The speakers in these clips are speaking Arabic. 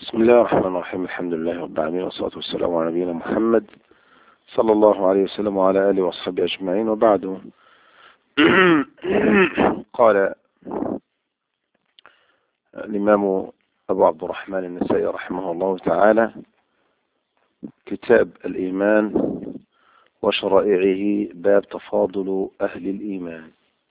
بسم الله الرحمن الرحيم. الحمد لله رب العالمين، والصلاة والسلام على نبينا محمد صلى الله عليه وسلم وعلى آله وصحبه أجمعين، وبعد. قال الإمام أبو عبد الرحمن النسائي رحمه الله تعالى: كتاب الإيمان وشرائعه، باب تفاضل أهل الإيمان.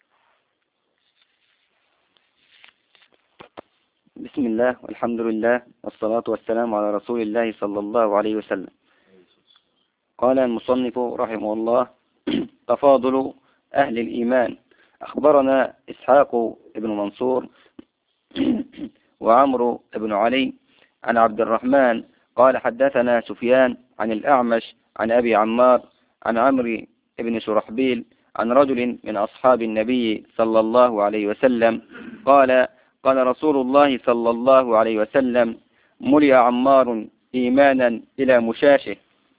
بسم الله والحمد لله والصلاة والسلام على رسول الله صلى الله عليه وسلم. قال المصنف رحمه الله: تفاضل أهل الإيمان. أخبرنا إسحاق بن منصور وعمرو بن علي عن عبد الرحمن قال حدثنا سفيان عن الأعمش عن أبي عمار عن عمرو بن شرحبيل عن رجل من أصحاب النبي صلى الله عليه وسلم قال: قال رسول الله صلى الله عليه وسلم: ملئ عمار إيمانا إلى مشاشه.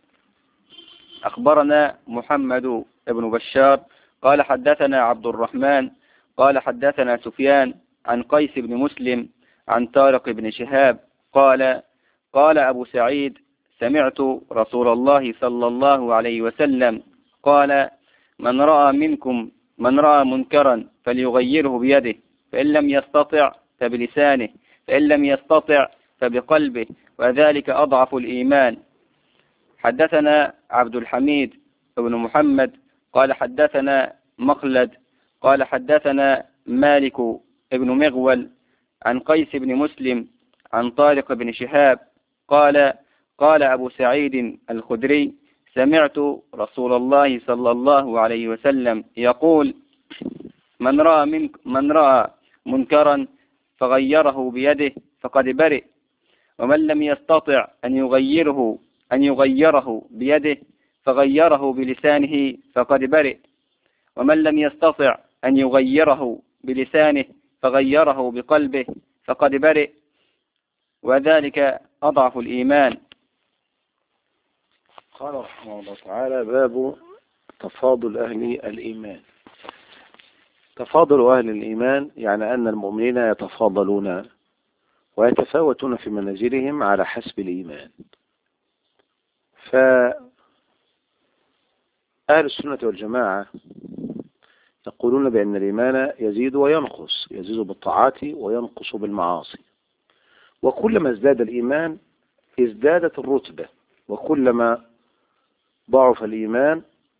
أخبرنا محمد بن بشار قال حدثنا عبد الرحمن قال حدثنا سفيان عن قيس بن مسلم عن طارق بن شهاب قال: قال أبو سعيد: سمعت رسول الله صلى الله عليه وسلم قال: من رأى منكرا فليغيره بيده، فإن لم يستطع فبلسانه، فإن لم يستطع فبقلبه، وذلك أضعف الإيمان. حدثنا عبد الحميد بن محمد قال حدثنا مخلد قال حدثنا مالك بن مغول عن قيس بن مسلم عن طارق بن شهاب قال: قال أبو سعيد الخدري: سمعت رسول الله صلى الله عليه وسلم يقول: من رأى منكرا فغيره بيده فقد برئ، ومن لم يستطع أن يغيره بيده فغيره بلسانه فقد برئ، ومن لم يستطع أن يغيره بلسانه فغيره بقلبه فقد برئ، وذلك أضعف الإيمان. قال رحمه الله تعالى: باب تفاضل أهل الإيمان. تفاضل أهل الإيمان يعني أن المؤمنين يتفاضلون ويتفاوتون في منازلهم على حسب الإيمان. فأهل السنة والجماعة يقولون بأن الإيمان يزيد وينقص، يزيد بالطاعات وينقص بالمعاصي، وكلما ازداد الإيمان ازدادت الرتبة، وكلما ضعف الإيمان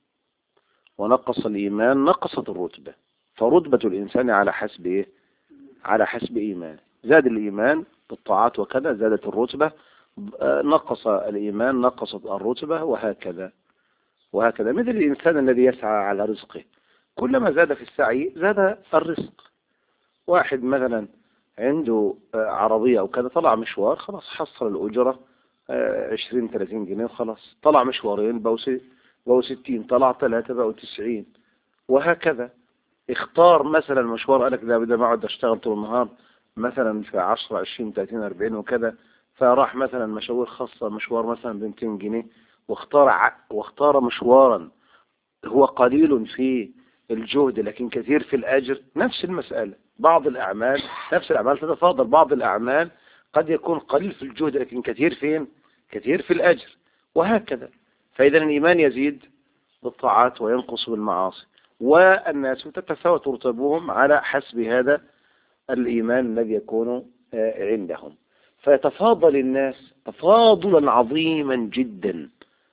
ونقص الإيمان نقصت الرتبة. فرتبة الإنسان على حسب إيه؟ على حسب إيمان. زاد الإيمان بالطاعات وكذا زادت الرتبة، نقص الإيمان نقصت الرتبة، وهكذا وهكذا. مثل الإنسان الذي يسعى على رزقه، كلما زاد في السعي زاد الرزق. واحد مثلا عنده عربية أو كذا، طلع مشوار خلاص حصل الأجرة 20-30 جنيه وخلاص، طلع مشوارين بقوا 60، طلع 3 بقوا 90، وهكذا. اختار مثلا مشوار، قالك ده ما اقعد اشتغل طول النهار مثلا في 10 20 30 40 وكذا، فراح مثلا مشاوير خاصة، مشوار مثلا ب 200 جنيه، واختار مشوارا هو قليل في الجهد لكن كثير في الأجر. نفس المسألة، بعض الأعمال نفس الأعمال تتفاضل، بعض الأعمال قد يكون قليل في الجهد لكن كثير فين؟ كثير في الأجر، وهكذا. فإذا الإيمان يزيد بالطاعات وينقص بالمعاصي، والناس تتفاوت رتبهم على حسب هذا الإيمان الذي يكون عندهم. فيتفاضل الناس تفاضلا عظيما جدا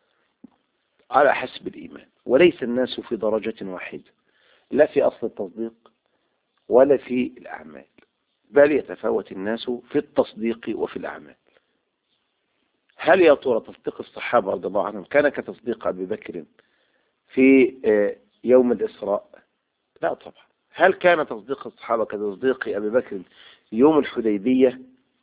على حسب الإيمان، وليس الناس في درجة واحدة، لا في أصل التصديق ولا في الأعمال، بل يتفاوت الناس في التصديق وفي الأعمال. هل يا ترى تصديق الصحابة رضي الله عنهم كان كتصديق أبي بكر في يوم الإسراء؟ لا طبعا. هل كان تصديق الصحابة كتصديق أبي بكر يوم الحديبية؟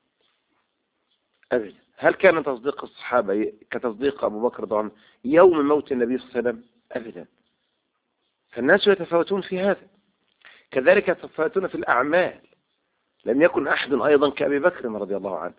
أبدا. هل كان تصديق الصحابة كتصديق أبو بكر رضي الله عنه يوم موت النبي صلى الله عليه وسلم؟ أبدا. فالناس يتفاوتون في هذا، كذلك يتفاوتون في الأعمال. لم يكن أحد أيضا كأبي بكر رضي الله عنه،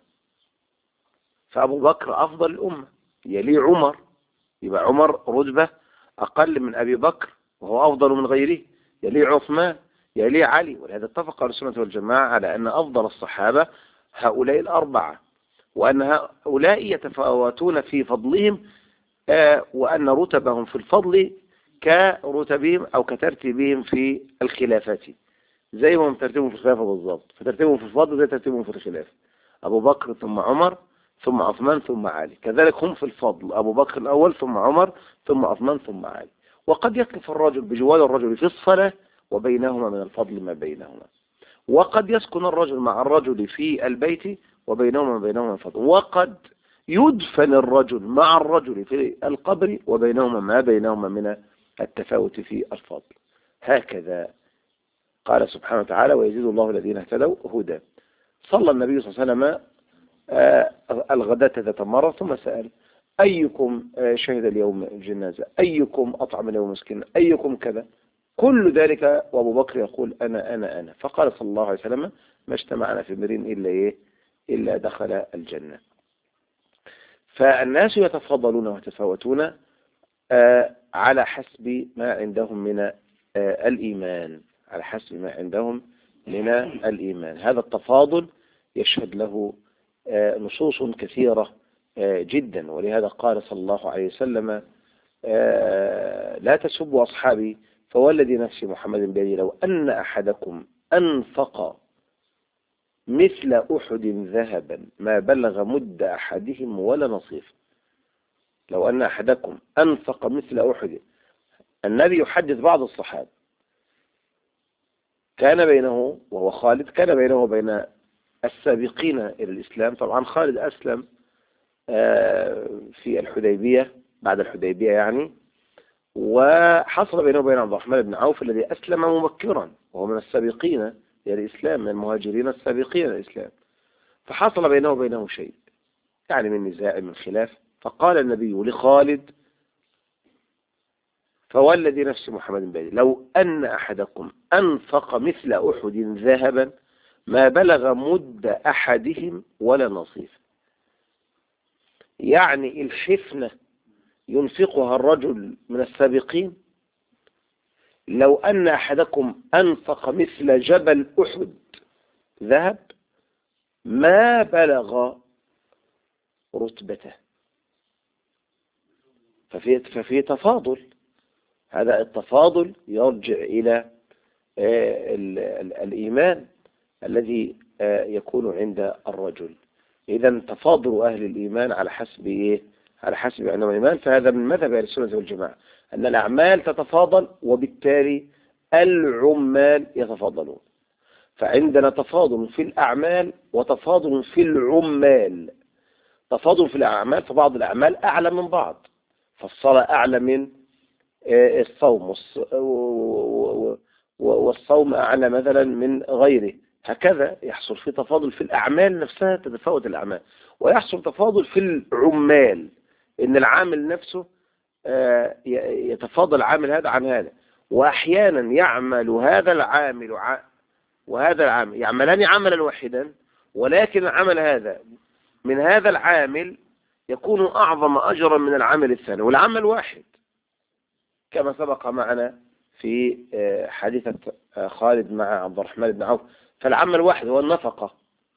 فأبو بكر أفضل الأمة، يلي عمر، يبقى عمر رتبة أقل من أبي بكر وهو أفضل من غيره، يلي عثمان، يلي علي. ولهذا اتفق أهل السنة والجماعة على أن أفضل الصحابة هؤلاء الأربعة، وأن هؤلاء يتفاوتون في فضلهم، وأن رتبهم في الفضل كرتبهم أو كترتيبهم في الخلافة، زي ما هم ترتيبهم في الخلافة بالضبط، فترتيبهم في الفضل زي ترتيبهم في الخلافة، أبو بكر ثم عمر ثم عثمان ثم علي، كذلك هم في الفضل أبو بكر الأول ثم عمر ثم عثمان ثم علي. وقد يقف الرجل بجوار الرجل في الصلاة وبينهما من الفضل ما بينهما، وقد يسكن الرجل مع الرجل في البيت وبينهما من الفضل، وقد يدفن الرجل مع الرجل في القبر وبينهما ما بينهما من التفاوت في الفضل. هكذا قال سبحانه وتعالى: ويزيد الله الذين اهتدوا هدى. صلى النبي صلى الله عليه وسلم الغداة ذات مرة ثم سأل: أيكم شهد اليوم الجنازة، أيكم أطعم اليوم مسكين، أيكم كذا، كل ذلك وأبو بكر يقول أنا. فقال صلى الله عليه وسلم: ما اجتمعنا في امرئ إلا دخل الجنة. فالناس يتفضلون ويتفاوتون على حسب ما عندهم من الإيمان، على حسب ما عندهم من الإيمان. هذا التفاضل يشهد له نصوص كثيرة جدا، ولهذا قال صلى الله عليه وسلم: لا تسبوا أصحابي فوالذي نفسي محمد بيده لو أن أحدكم أنفق مثل أحد ذهبا ما بلغ مد أحدهم ولا نصيف. لو أن أحدكم أنفق مثل أحد. النبي يحدث بعض الصحابة كان بينه وهو خالد، كان بينه وبين السابقين إلى الإسلام. طبعا خالد أسلم في الحديبية، بعد الحديبية يعني، وحصل بينه وبين عبد الرحمن بن عوف الذي أسلم مبكرا وهو من السابقين إلى الإسلام، من المهاجرين السابقين إلى الإسلام. فحصل بينه وبينه شيء يعني من نزاع، من خلاف. فقال النبي لخالد: فوالذي نفس محمد بيده لو أن أحدكم أنفق مثل أحد ذهبا ما بلغ مد أحدهم ولا نصيف. يعني الحفنة ينفقها الرجل من السابقين، لو أن أحدكم أنفق مثل جبل أحد ذهب ما بلغ رتبته. ففي تفاضل. هذا التفاضل يرجع إلى الإيمان الذي يكون عند الرجل. إذا تفاضل أهل الإيمان على حسب إيه؟ على حسب عندهم الإيمان. فهذا من مذهب أهل السنة والجماعة أن الأعمال تتفاضل، وبالتالي العمال يتفاضلون. فعندنا تفاضل في الأعمال وتفاضل في العمال. تفاضل في الأعمال، فبعض الأعمال أعلى من بعض، فالصلاة أعلى من الصوم، والصوم أعلى مثلا من غيره. هكذا يحصل في تفاضل في الأعمال نفسها، تتفاوت الأعمال. ويحصل تفاضل في العمال، إن العامل نفسه يتفاضل عامل هذا عن هذا. وأحيانا يعمل هذا العامل وهذا العامل يعملان عملا واحدا، ولكن العمل هذا من هذا العامل يكون أعظم أجرا من العمل الثاني، والعمل واحد، كما سبق معنا في حديثة خالد مع عبد الرحمن بن عوف. فالعمل واحد هو النفقة،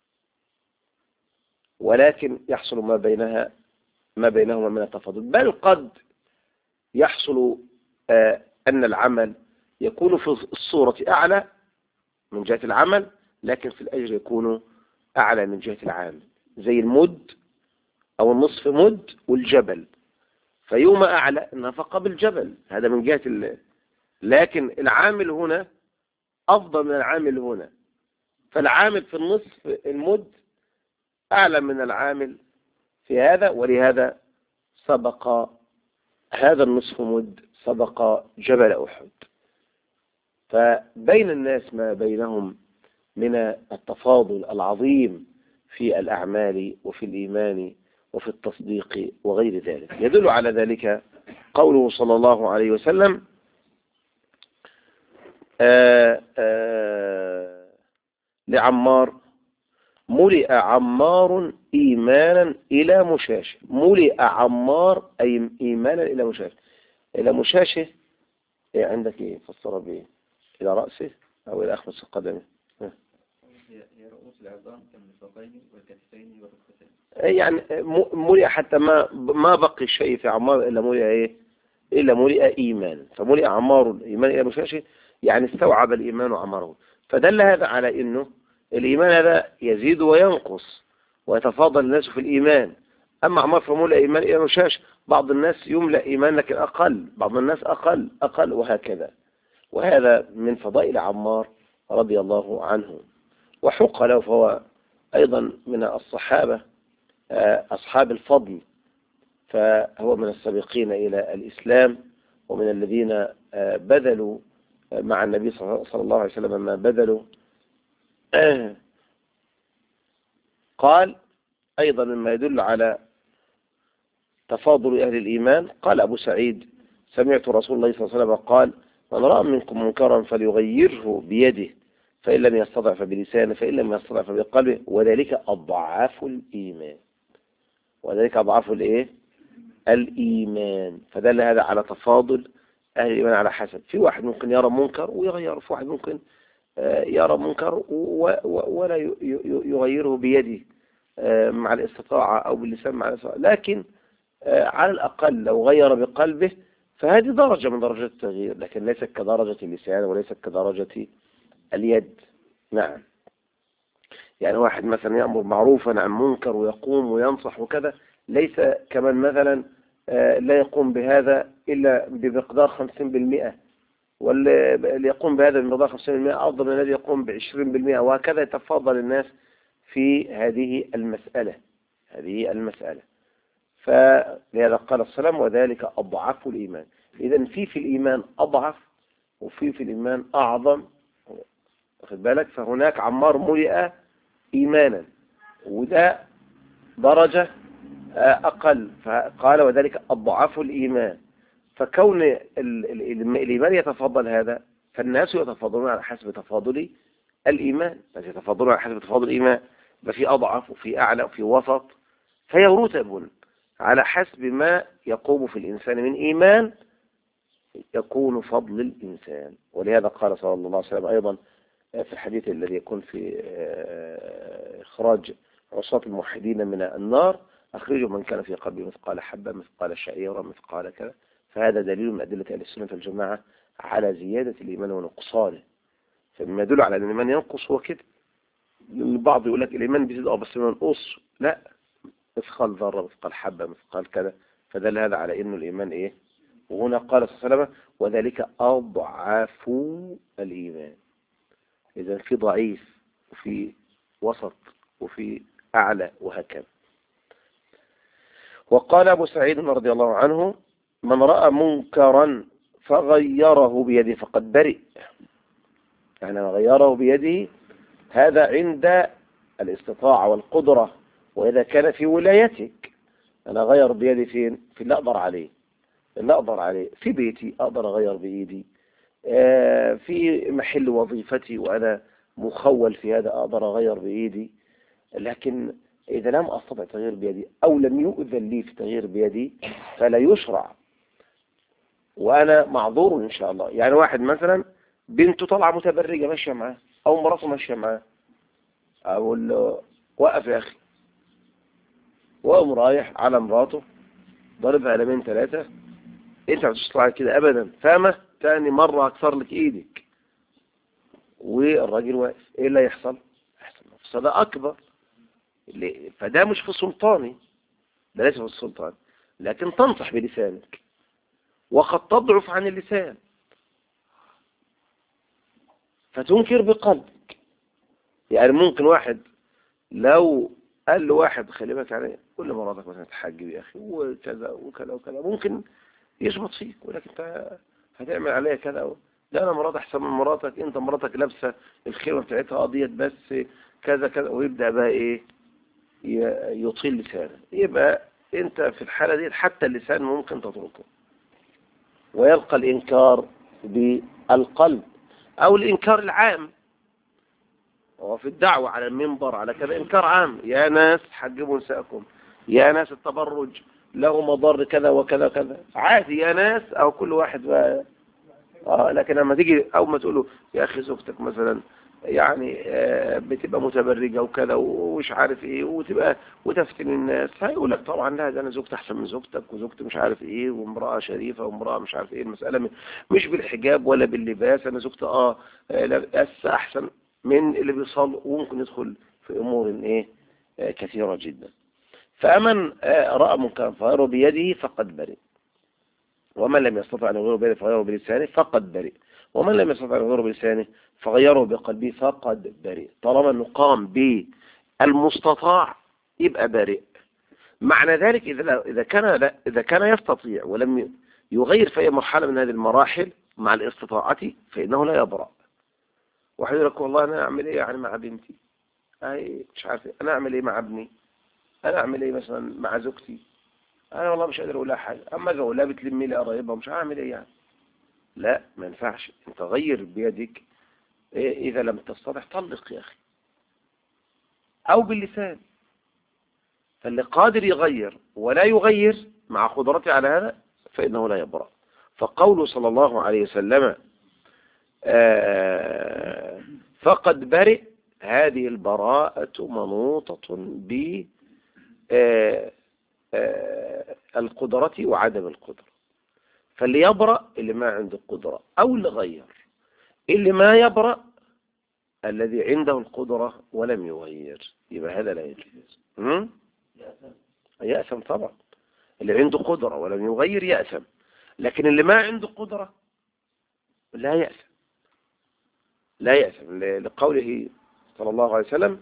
ولكن يحصل ما بينهما من التفاضل. بل قد يحصل أن العمل يكون في الصورة أعلى من جهة العمل، لكن في الأجر يكون أعلى من جهة العامل، زي المد أو النصف مد والجبل. فيوم أعلى النفقة بالجبل، هذا من جهة لكن العامل هنا أفضل من العامل هنا. فالعامل في النصف المد أعلى من العامل في هذا، ولهذا سبق هذا النصف مد سبق جبل أحد. فبين الناس ما بينهم من التفاضل العظيم في الأعمال وفي الإيمان وفي التصديق وغير ذلك. يدل على ذلك قوله صلى الله عليه وسلم: لعمار: ملئ عمار إيمانا إلى مشاشه. ملئ عمار أي إيمانا إلى مشاشه. إلى مشاشه عندك إيه فسر به؟ إلى رأسه أو إلى أخمص قدمه؟ هي رؤوس العظام كالمرفقين والكتفين والركبتين. يعني ملئ حتى ما بقي شيء في أعمار إلا ملئ إيه؟ إلا ملئ إيمان، فملئ أعمار الإيمان إلى مشاشي، يعني استوعب الإيمان عمره. فدل هذا على إنه الإيمان هذا يزيد وينقص ويتفاضل الناس في الإيمان. أما عمار فملئ إيمان إلى مشاش، بعض الناس يملأ إيمان لكن أقل، بعض الناس أقل وهكذا. وهذا من فضائل عمار رضي الله عنه، وحق له، فهو أيضا من الصحابة أصحاب الفضل، فهو من السابقين إلى الإسلام، ومن الذين بذلوا مع النبي صلى الله عليه وسلم ما بذلوا. قال أيضا مما يدل على تفاضل أهل الإيمان، قال أبو سعيد: سمعت رسول الله صلى الله عليه وسلم قال: من رأى منكم منكرا فليغيره بيده، فإن لم يستطع فبلسانه، فإن لم يستطع فبقلبه، وذلك أضعاف الإيمان. وذلك أضعاف الإيه؟ الإيمان. فدل هذا على تفاضل أهل الإيمان على حسب. في واحد ممكن يرى منكر ويغيره، في واحد ممكن يرى منكر ولا يغيره بيده مع الاستطاعة أو باللسان مع الاستطاعة، لكن على الأقل لو غير بقلبه فهذه درجة من درجات التغيير، لكن ليست كدرجة اللسان وليست كدرجة اليد. نعم. يعني واحد مثلا يأمر معروفا عن منكر ويقوم وينصح وكذا، ليس كمن مثلا لا يقوم بهذا إلا بمقدار 50%، واللي يقوم بهذا بمقدار 50% أفضل من الذي يقوم ب20%، وهكذا يتفاضل الناس في هذه المسألة. فلهذا قال السلام: وذلك أضعف الإيمان. إذن في الإيمان أضعف، وفي الإيمان أعظم، واخد بالك؟ فهناك عمار ملئ إيمانا، وده درجة أقل، فقال: وذلك أضعف الإيمان. فكون الإيمان يتفضل هذا، فالناس يتفضلون على حسب تفاضل الإيمان، بس يتفضلون على حسب تفاضل الإيمان، ففي أضعف وفي أعلى وفي وسط، فهي رتب على حسب ما يقوم في الإنسان من إيمان يكون فضل الإنسان. ولهذا قال صلى الله عليه وسلم أيضا في الحديث الذي يكون في إخراج عصاة الموحدين من النار: أخرجوا من كان في قلبه مثقال حبة، مثقال شعيرة، مثقال كذا. فهذا دليل من أدلة أهل السنة والجماعة على زيادة الإيمان ونقصانه. فمما يدل على أن الإيمان ينقص هو كده. البعض يقول لك الإيمان بيزيد بس ما ينقص، لا، مثقال ذرة، مثقال حبة، مثقال كذا. فدل هذا على إنه الإيمان إيه. وهنا قال صلى الله عليه وسلم: وذلك أضعف الإيمان. إذا في ضعيف وفي وسط وفي أعلى وهكذا. وقال أبو سعيد رضي الله عنه: من رأى منكرا فغيره بيده فقد برئ. يعني غيره بيده هذا عند الاستطاعة والقدرة، وإذا كان في ولايتك. أنا غير بيدي فين؟ في اللي أقدر عليه، في بيتي أقدر أغير بإيدي، في محل وظيفتي وأنا مخول في هذا أقدر أغير بإيدي. لكن إذا لم أستطع تغيير بيدي أو لم يؤذن لي في تغيير بيدي فلا يشرع، وأنا معذور إن شاء الله. يعني واحد مثلا بنته طالعة متبرجة ماشية معاه، أو مراته ماشية معاه، أقول له: وقف يا أخي. وقام رايح على مراته ضربها قلمين 3: أنت هتطلع كده أبدا، فاهمة؟ تاني مرة هكسر لك إيدك. والراجل واقف، إيه اللي يحصل مفسدة أكبر. فده مش في سلطاني، ده ليس في السلطان، لكن تنصح بلسانك، وقد تضعف عن اللسان فتنكر بقلبك. يعني ممكن واحد لو قال له واحد: خلي بالك عليه، قول لمراتك مثلا تحجب يا أخي وكذا وكذا وكذا، ممكن يشبط فيك، ولكن انت هتعمل عليها كذا. لا، أنا مرات أحسن من مراتك، أنت مراتك لابسة الخيمة بتاعتها قضيت بس كذا كذا، ويبدأ بقى إيه، يطيل لسانه. يبقى أنت في الحالة دي حتى اللسان ممكن تتركه، ويبقى الإنكار بالقلب أو الإنكار العام. وفي الدعوة على المنبر على كذا إنكار عام: يا ناس حجبوا نساءكم، يا ناس التبرج له مضر كذا وكذا وكذا، عادي يا ناس، أو كل واحد بقى. لكن لما تيجي أو ما تقوله: يا أخي زوجتك مثلا يعني بتبقى متبرجة وكذا ومش عارف ايه، وتبقى وتفتن الناس، هيقول لك طبعا لا ده انا زوجتي احسن من زوجتك، وزوجتي مش عارف ايه، وامرأة شريفة وامرأة مش عارف ايه. المسألة مش بالحجاب ولا باللباس، انا زوجتي لابس احسن من اللي بيصل، وممكن يدخل في امور ايه كثيرة جدا. فمن رأى منكرا فغيره بيده فقد برئ، ومن لم يستطع أن يغيره بيده فغيره بلسانه فقد برئ، ومن لم يستطع أن يغيره بلسانه فغيره بقلبه فقد برئ. طالما أنه قام بالمستطاع يبقى برئ. معنى ذلك إذا كان يستطيع ولم يغير في أي مرحلة من هذه المراحل مع الاستطاعة فإنه لا يبرأ. واحد يقول لك والله أنا أعمل إيه يعني مع بنتي، مش عارف أنا أعمل إيه مع ابني، أنا أعمل إيه مثلا مع زوجتي، انا والله مش قادر اقول لها حاجه، اما اجي اقول لها بتلمي لي قرايبها مش هعمل ايه يعني. لا ما ينفعش، انت غير بيدك. اذا لم تستطع طلق يا اخي، او باللسان. فاللي قادر يغير ولا يغير مع قدرته على هذا فانه لا يبرأ. فقوله صلى الله عليه وسلم فقد برئ، هذه البراءة منوطة ب القدرة وعدم القدرة. فاللي يبرأ اللي ما عنده القدرة، أو اللي غير. اللي ما يبرأ الذي عنده القدرة ولم يغير، يبقى هذا لا يجوز. يأثم طبعا. اللي عنده قدرة ولم يغير يأثم، لكن اللي ما عنده قدرة لا يأثم، لا يأثم لقوله صلى الله عليه وسلم،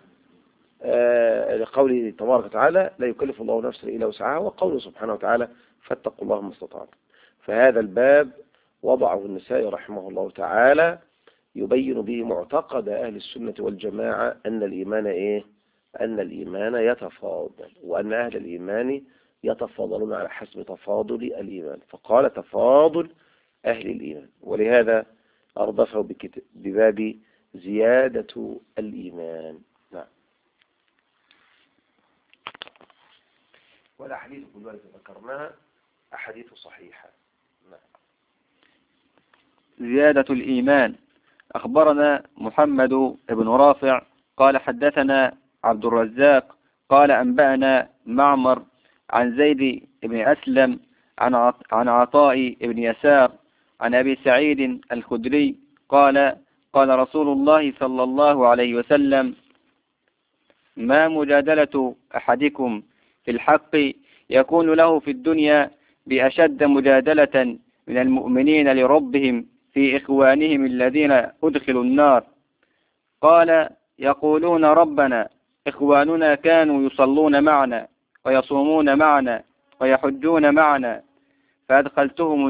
لقوله تبارك وتعالى لا يكلف الله نفسا إلا وسعها، وقوله سبحانه وتعالى فاتقوا الله ما استطعتم. فهذا الباب وضعه النسائي رحمه الله تعالى يبين به معتقد أهل السنة والجماعة أن الإيمان أن الإيمان يتفاضل، وأن أهل الإيمان يتفاضلون على حسب تفاضل الإيمان، فقال تفاضل أهل الإيمان، ولهذا أردفه بباب زيادة الإيمان. نعم. والأحاديث كلها ذكرناها أحاديث صحيحة. نعم. زيادة الإيمان. أخبرنا محمد بن رافع قال حدثنا عبد الرزاق قال أنبأنا معمر عن زيد بن أسلم عن عطاء بن يسار عن أبي سعيد الخدري قال قال رسول الله صلى الله عليه وسلم ما مجادلة أحدكم في الحق يكون له في الدنيا بأشد مجادلة من المؤمنين لربهم في إخوانهم الذين أدخلوا النار. قال يقولون ربنا إخواننا كانوا يصلون معنا ويصومون معنا ويحجون معنا فأدخلتهم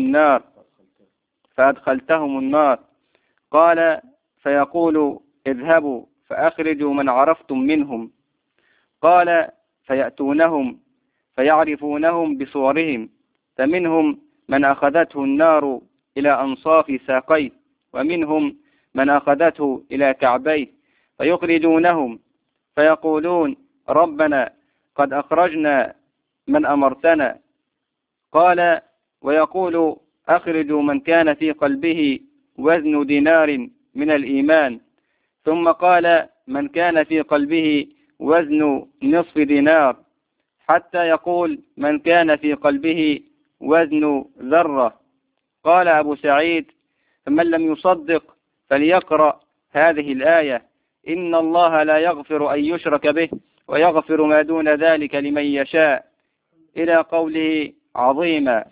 النار. قال فيقول اذهبوا فأخرجوا من عرفتم منهم. قال فيأتونهم فيعرفونهم بصورهم، فمنهم من أخذته النار إلى أنصاف ساقيه، ومنهم من أخذته إلى كعبيه، فيخرجونهم فيقولون ربنا قد أخرجنا من أمرتنا. قال ويقول أخرجوا من كان في قلبه وزن دينار من الإيمان. ثم قال من كان في قلبه وزن نصف دينار، حتى يقول من كان في قلبه وزن ذرة. قال أبو سعيد فمن لم يصدق فليقرأ هذه الآية إن الله لا يغفر أن يشرك به ويغفر ما دون ذلك لمن يشاء إلى قوله عظيما.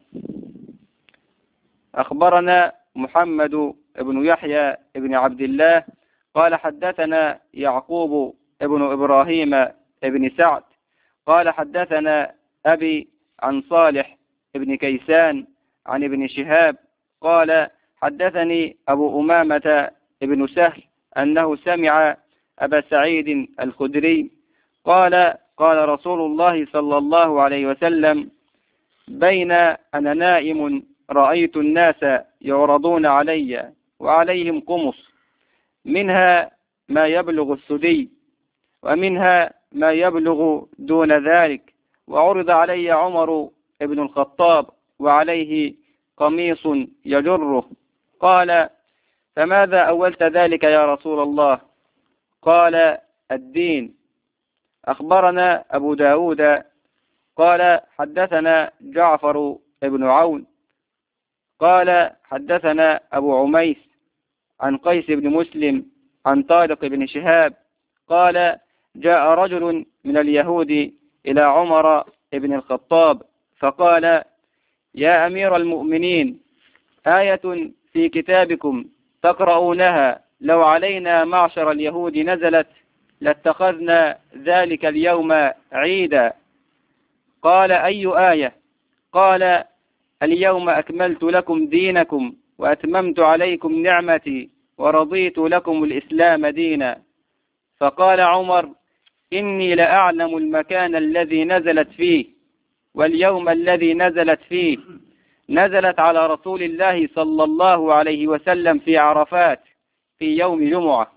أخبرنا محمد بن يحيى بن عبد الله قال حدثنا يعقوب ابن إبراهيم ابن سعد قال حدثنا أبي عن صالح ابن كيسان عن ابن شهاب قال حدثني أبو أمامة ابن سهل أنه سمع أبا سعيد الخدري قال قال رسول الله صلى الله عليه وسلم بين أنا نائم رأيت الناس يعرضون علي وعليهم قمص، منها ما يبلغ الثدي ومنها ما يبلغ دون ذلك، وعرض علي عمر ابن الخطاب وعليه قميص يجره. قال فماذا أولت ذلك يا رسول الله؟ قال الدين. أخبرنا أبو داود قال حدثنا جعفر بن عون قال حدثنا أبو عميس عن قيس بن مسلم عن طارق بن شهاب قال جاء رجل من اليهود إلى عمر بن الخطاب فقال يا أمير المؤمنين آية في كتابكم تقرؤونها لو علينا معشر اليهود نزلت لاتخذنا ذلك اليوم عيدا. قال أي آية؟ قال اليوم أكملت لكم دينكم وأتممت عليكم نعمتي ورضيت لكم الإسلام دينا. فقال عمر إني لأعلم المكان الذي نزلت فيه، واليوم الذي نزلت فيه نزلت على رسول الله صلى الله عليه وسلم في عرفات في يوم جمعة.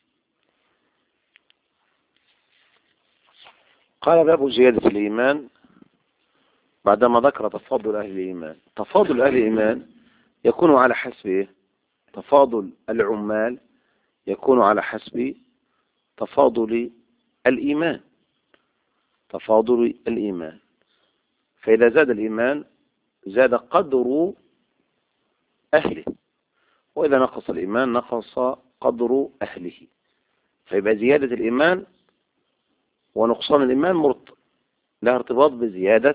قال باب زيادة الإيمان بعدما ذكر تفاضل أهل الإيمان. تفاضل أهل الإيمان يكون على حسب تفاضل العمال، يكون على حسب تفاضل الإيمان. تفاضل الإيمان، فإذا زاد الإيمان زاد قدر أهله، وإذا نقص الإيمان نقص قدر أهله. فيبقى زيادة الإيمان ونقصان الإيمان لها ارتباط بزيادة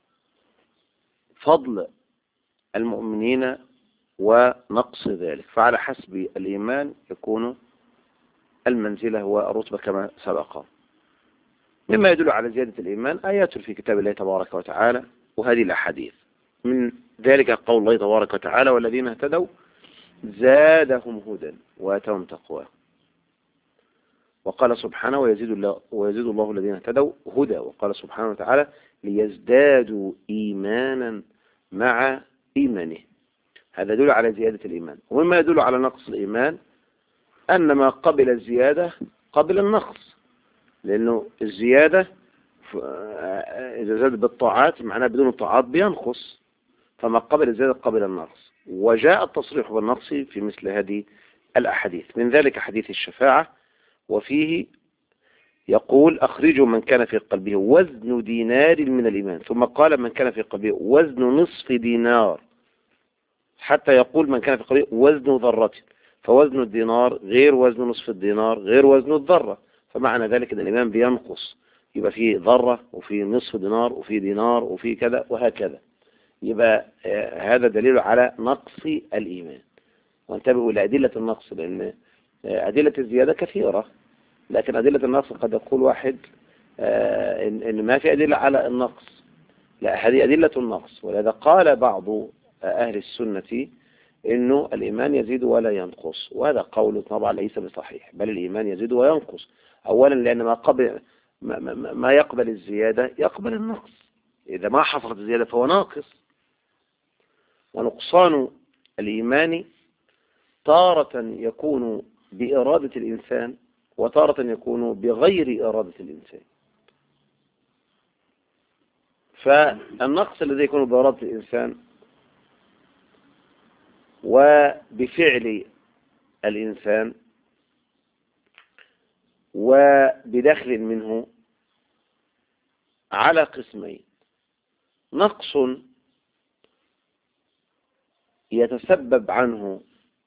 فضل المؤمنين ونقص ذلك. فعلى حسب الإيمان يكون المنزلة والرتبة كما سبق. مما يدل على زيادة الإيمان آيات في كتاب الله تبارك وتعالى وهذه الأحاديث. من ذلك قول الله تبارك وتعالى والذين اهتدوا زادهم هدى وآتاهم تقوى. وقال سبحانه ويزيد الله الذين اهتدوا هدى. وقال سبحانه وتعالى ليزدادوا إيمانا مع إيمانه. هذا يدل على زيادة الإيمان. ومما يدل على نقص الإيمان أن ما قبل الزيادة قبل النقص، لأنه الزيادة إذا زاد بالطاعات معناه بدون الطاعات بينقص، فما قبل الزيادة قبل النقص. وجاء التصريح بالنقص في مثل هذه الأحاديث، من ذلك حديث الشفاعة، وفيه يقول أخرجوا من كان في قلبه وزن دينار من الإيمان، ثم قال من كان في قلبه وزن نصف دينار، حتى يقول من كان في قلبه وزن ذرة. فوزن الدينار غير وزن نصف الدينار غير وزن الذرة، فمعنى ذلك أن الإيمان بينقص، يبقى فيه ذرة وفيه نصف دينار وفيه دينار وفيه كذا وهكذا. يبقى هذا دليل على نقص الإيمان. وانتبهوا لأدلة النقص، لأن أدلة الزيادة كثيرة، لكن أدلة النقص قد يقول واحد إن ما في أدلة على النقص. لا، هذه أدلة النقص. ولذا قال بعض أهل السنة إنه الإيمان يزيد ولا ينقص، وهذا قول طبعا ليس بصحيح، بل الإيمان يزيد وينقص. أولا لأن ما يقبل الزيادة يقبل النقص، إذا ما حصلت الزيادة فهو ناقص. ونقصان الإيمان تارة يكون بإرادة الإنسان وتارة يكون بغير إرادة الإنسان. فالنقص الذي يكون بإرادة الإنسان وبفعل الإنسان وبدخل منه على قسمين: نقص يتسبب عنه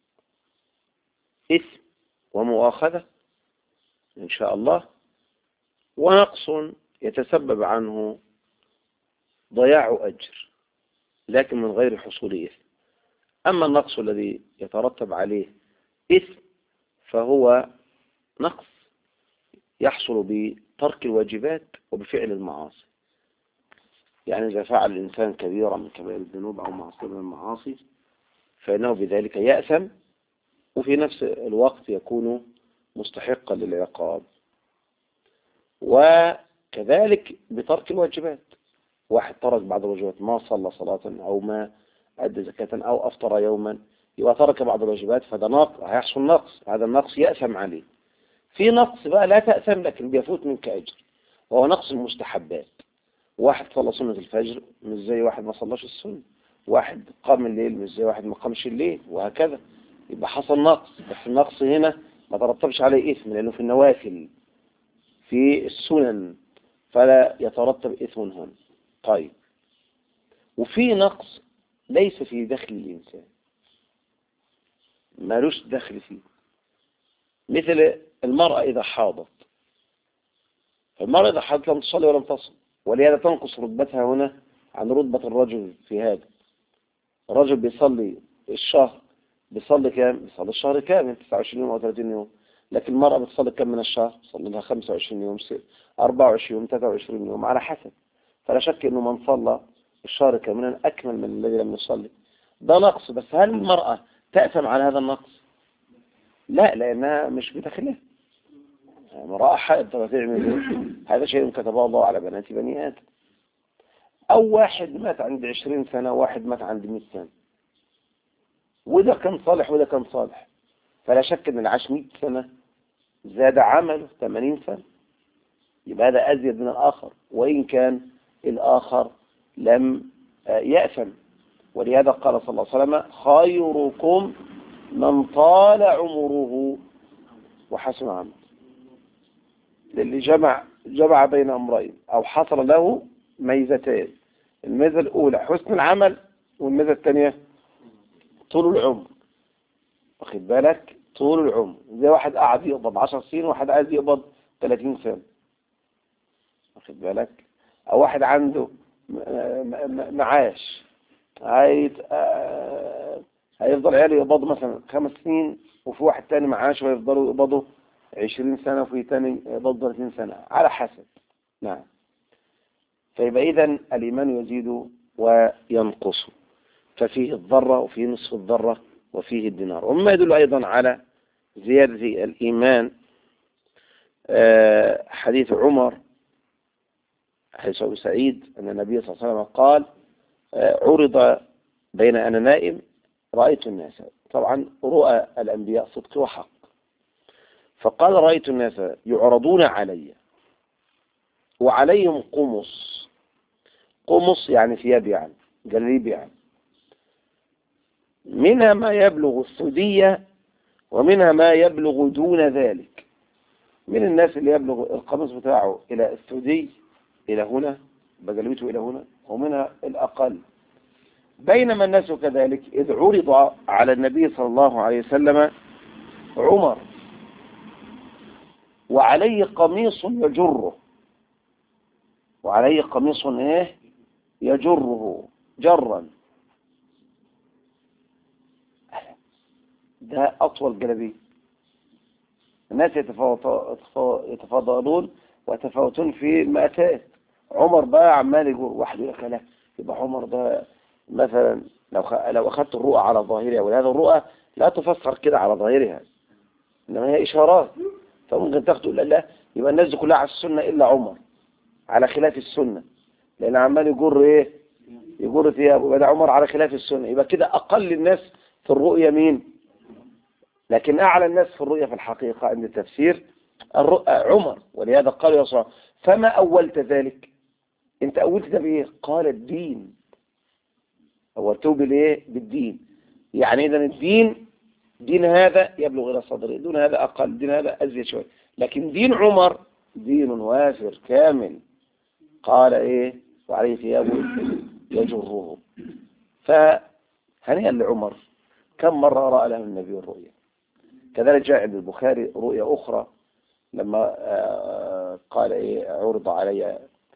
إثم ومؤاخذة إن شاء الله، ونقص يتسبب عنه ضياع أجر لكن من غير حصول إثم. أما النقص الذي يترتب عليه إثم فهو نقص يحصل بترك الواجبات وبفعل المعاصي. يعني إذا فعل الإنسان كبيرة من كبائر الذنوب أو معصية من المعاصي فإنه بذلك يأثم، وفي نفس الوقت يكون مستحقا للعقاب. وكذلك بترك الواجبات، واحد ترك بعض الواجبات، ما صلى صلاة أو ما أدى زكاة أو أفطر يوما، يبقى ترك بعض الواجبات، فده هيحصل نقص، هذا النقص يأثم عليه. في نقص بقى لا تأثم لكن بيفوت منك أجر، وهو نقص المستحبات. واحد صلى سنة الفجر مش زي واحد ما صلاش السنة، واحد قام الليل مش زي واحد ما قامش الليل، وهكذا. يبقى حصل نقص، بس النقص هنا ما ترتبش عليه إثم لأنه في النوافل في السنن فلا يترتب إثم هنا. طيب، وفي نقص ليس في دخل الإنسان، مالوش دخل فيه، مثل المرأة إذا حاضت. المرأة إذا حاضت لم تصلي ولم تصم، ولهذا تنقص رتبتها هنا عن رتبة الرجل في هذا. الرجل بيصلي الشهر، بيصلي كام؟ بيصلي الشهر كامل 29 يوم أو 30 يوم، لكن المرأة بتصلي كم من الشهر؟ بتصلي لها 25 يوم، 24 يوم، 23 يوم على حسب. فلا شك أنه من صلى الشهر كاملا أكمل من الذي لم يصلي. ده نقص، بس هل المرأة تأثم على هذا النقص؟ لا، لأنها مش بداخلها. امرأة حائض تعمل هذا شيء كتبه الله على بنات بني آدم. أو واحد مات عند 20 سنة وواحد مات عند 100 سنة، وده كان صالح وده كان صالح، فلا شك أن العاش 100 سنة زاد عمله 80 سنة، يبقى هذا أزيد من الآخر وإن كان الآخر لم يأثم. ولهذا قال صلى الله عليه وسلم: خيركم من طال عمره وحسن عمله. للي جمع بين أمرين أو حصل له ميزتين: الميزة الأولى حسن العمل، والميزة الثانية طول العمر. واخد بالك؟ طول العمر، زي واحد قاعد يقبض 10 سنين وواحد عايز يقبض 30 سنة. واخد بالك؟ أو واحد عنده معاش هيفضل عياله يقبضوا مثلا 5 سنين، وفي واحد تاني معاش ويفضلوا يقبضوا 20 سنة، وفي تاني يقبضوا 30 سنة على حسب. نعم. فيبقى إذن الإيمان يزيد وينقص، ففيه الذرة وفيه نصف الذرة وفيه الدينار. ومما يدل أيضا على زيادة الإيمان حديث عمر حديث أبي سعيد أن النبي صلى الله عليه وسلم قال: عرض بين أنا نائم رأيت الناس. طبعا رؤى الأنبياء صدق وحق، فقال: رأيت الناس يعرضون علي وعليهم قمص. قمص يعني ثياب، يعني جليب، يعني منها ما يبلغ الثدية ومنها ما يبلغ دون ذلك. من الناس اللي يبلغ القميص بتاعه إلى الثدي إلى هنا، بجلبته إلى هنا، ومنها الأقل. بينما الناس كذلك إذ عرض على النبي صلى الله عليه وسلم عمر وعليه قميص يجره، وعليه قميص يجره جرا، ده أطول جلبيه. الناس يتفاضلون ويتفاوتون في المأتات. عمر بقى عمال يقول واحد يقول لك: لا، يبقى عمر ده مثلا لو أخذت الرؤى على ظاهرها، ولهذا الرؤى لا تفسر كده على ظاهرها، إنما هي إشارات، فممكن تاخده لا يبقى الناس دي كلها على السنة إلا عمر على خلاف السنة، لأن عمال يجر ثيابه. يبقى ده عمر على خلاف السنة، يبقى كده أقل الناس في الرؤية مين؟ لكن أعلى الناس في الرؤية في الحقيقة عند التفسير عمر. ولهذا قال يا صلى: فما أولت ذلك؟ أنت أولت ده بإيه؟ قال: الدين. أولته بالإيه؟ بالدين. يعني إذن الدين، دين هذا يبلغ إلى صدره، دون هذا أقل، دين هذا أزيد شوية، لكن دين عمر دين وافر كامل. قال وعليه ثيابه يجره. فهنيئا لعمر، كم مرة رأى له النبي الرؤيا. كذلك جاء عند البخاري رؤيا أخرى لما قال عرض علي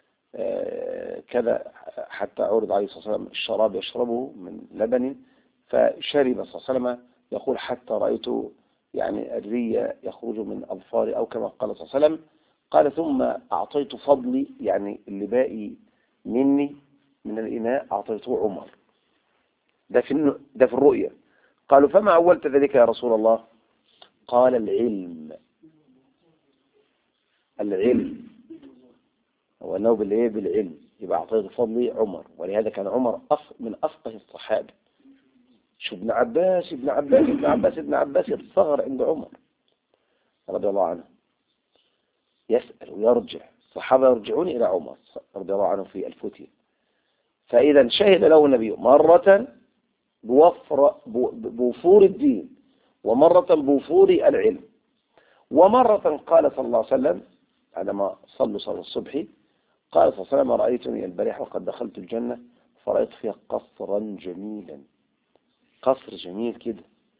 كذا، حتى عرض عليه صلى الله عليه وسلم الشراب يشربه من لبن، فشرب صلى الله عليه وسلم، يقول: حتى رأيت يعني الري يخرج من أظفاري، أو كما قال صلى الله عليه وسلم. قال: ثم أعطيت فضلي، يعني اللي باقي مني من الإناء أعطيته عمر. ده في الرؤيا. قالوا: فما أولت ذلك يا رسول الله؟ قال: العلم هو أنه بالعلم، يبقى أعطيت فضلي عمر. ولهذا كان عمر من أفقه الصحابة. شو ابن عباس يتصغر عند عمر رضي الله عنه، يسأل ويرجع، الصحابة يرجعون إلى عمر رضي الله عنه في الفتية. فإذا شهد له النبي مرة بوفور الدين، ومرة بوفور العلم. ومرة قال صلى الله عليه وسلم عندما صلوا صلاة الصبح قال صلى الله عليه وسلم رأيتني البارحة وقد دخلت الجنة فرأيت فيها قصرا جميلا، قصر جميل كده.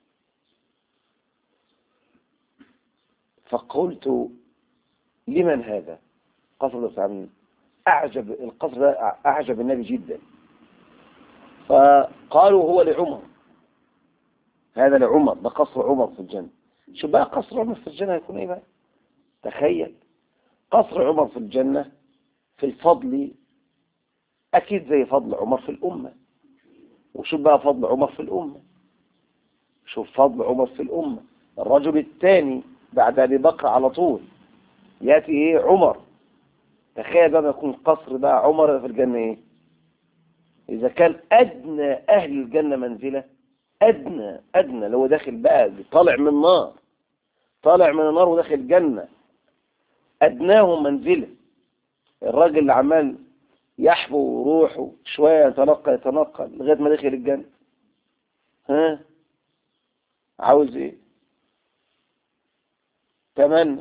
فقلت لمن هذا؟ قصر ده أعجب، القصر ده أعجب النبي جدا. فقالوا هو لعمر، هذا لعمر، ده قصر عمر في الجنة. شو بقى قصر عمر في الجنة يكون ايه بقى؟ تخيل قصر عمر في الجنة في الفضل أكيد زي فضل عمر في الأمة. وشوف بقى فضل عمر في الأمة، شوف فضل عمر في الأمة، الرجل الثاني بعد أبي بكر على طول يأتي ايه؟ عمر. تخيل بقى ما يكون قصر بقى عمر في الجنة ايه؟ إذا كان أدنى أهل الجنة منزلة، أدنى لو داخل بقى طالع من النار، طالع من النار وداخل الجنة، أدناهم منزلة. الراجل اللي عمال يحبو وروحه شوية يتنقل لغاية ما دخل الجنة، ها عاوز ايه؟ تمنى،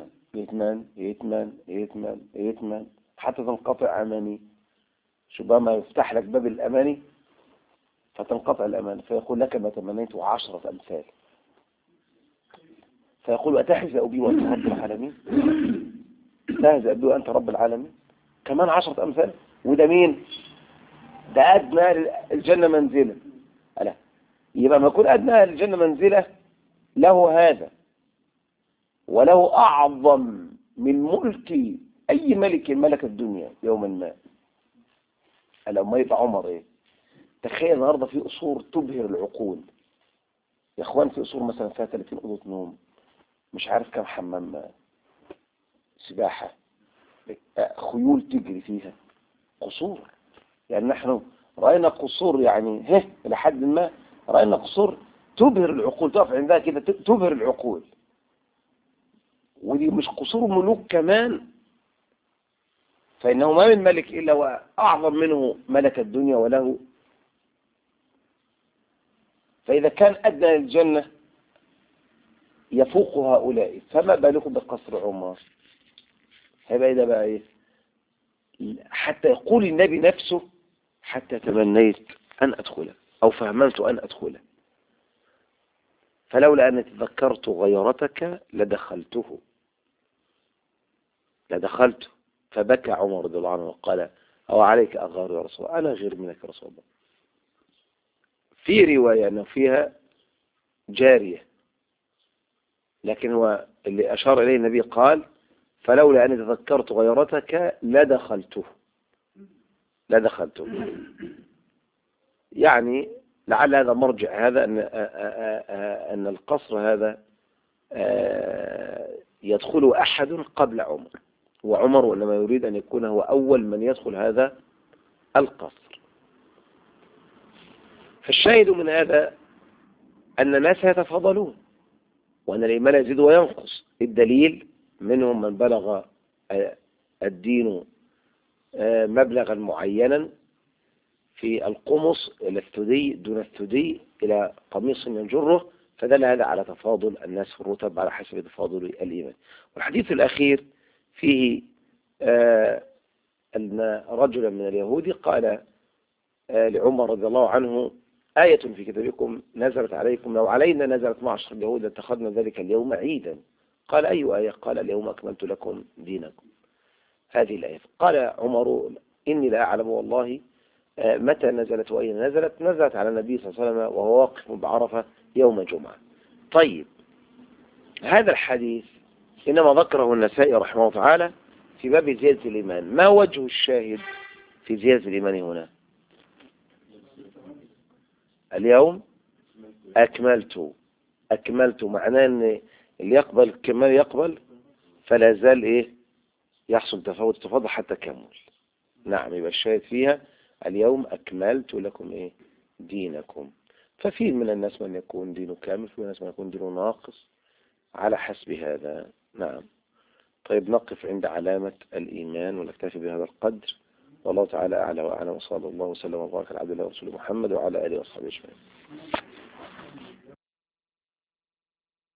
يتمنى حتى تنقطع أماني. شو بقى ما يفتح لك باب الأماني فتنقطع الأماني، فيقول لك ما تمنيت 10 أمثال. فيقول أتحزأ بي وأنت رب العالمين؟ تهزأ بي وأنت رب العالمين؟ كمان 10 أمثال. وده مين؟ ده أدنى أهل الجنة منزلة. ألا يبقى ما يكون أدنى أهل الجنة منزلة له هذا وله أعظم من ملك أي ملك ملك الدنيا يوما ما. ألا ما يبقى عمر إيه؟ تخيل النهارده في قصور تبهر العقول يا اخوان، في قصور مثلا فيها 30 اوضه نوم، مش عارف كم حمام سباحه، خيول تجري فيها، قصور. يعني نحن راينا قصور يعني الى حد ما راينا قصور تبهر العقول، تقف عندها كده تبهر العقول. ودي مش قصور ملوك كمان، فانه ما من ملك الا واعظم منه ملك الدنيا وله. فإذا كان أدنى الجنة يفوق هؤلاء، فما بالكم بقصر عمر؟ هيبقى ده بقى إيه؟ حتى يقول النبي نفسه حتى تمنيت أن أدخله أو فهمت أن أدخله، فلولا أن تذكرت غيرتك لدخلته. فبكى عمر رضي الله عنه وقال أو عليك أغار يا رسول الله؟ أنا غير منك يا رسول الله. في رواية أنه فيها جارية، لكن هو اللي أشار إليه النبي قال فلولا أن تذكرت غيرتك لدخلته. يعني لعل هذا مرجع هذا أن القصر هذا يدخل أحد قبل عمر، وعمر إنما يريد أن يكون هو أول من يدخل هذا القصر. فالشاهد من هذا أن الناس يتفاضلون وأن الإيمان يزيد وينقص. الدليل منهم من بلغ الدين مبلغا معينا في القمص إلى الثدي دون الثدي إلى قميص ينجره، فدل هذا على تفاضل الناس في الرتب على حسب تفاضل الإيمان. والحديث الأخير فيه أن رجلا من اليهود قال لعمر رضي الله عنه آية في كتابكم نزلت عليكم لو علينا نزلت معشر اليهود اتخذنا ذلك اليوم عيدا. قال أي آية؟ قال اليوم أكملت لكم دينكم. هذه الآية. قال عمر إني لا أعلم والله متى نزلت وأين نزلت. نزلت على النبي صلى الله عليه وسلم وهو واقف بعرفة يوم جمعة. طيب هذا الحديث إنما ذكره النسائي رحمه الله تعالى في باب زيادة الإيمان. ما وجه الشاهد في زيادة الإيمان هنا؟ اليوم أكملت معناه أن اللي يقبل الكمال يقبل، فلا زال يحصل تفاضل حتى كمل. نعم، يبقى الشاهد فيها اليوم أكملت لكم دينكم. ففي من الناس من يكون دينه كامل، في من الناس من يكون دينه ناقص على حسب هذا. نعم. طيب نقف عند علامة الإيمان ونكتفي بهذا القدر، والله تعالى أعلى وأعلم، وصلى الله وسلم وبارك على عبد الله ورسوله محمد وعلى آله وصحبه أجمعين.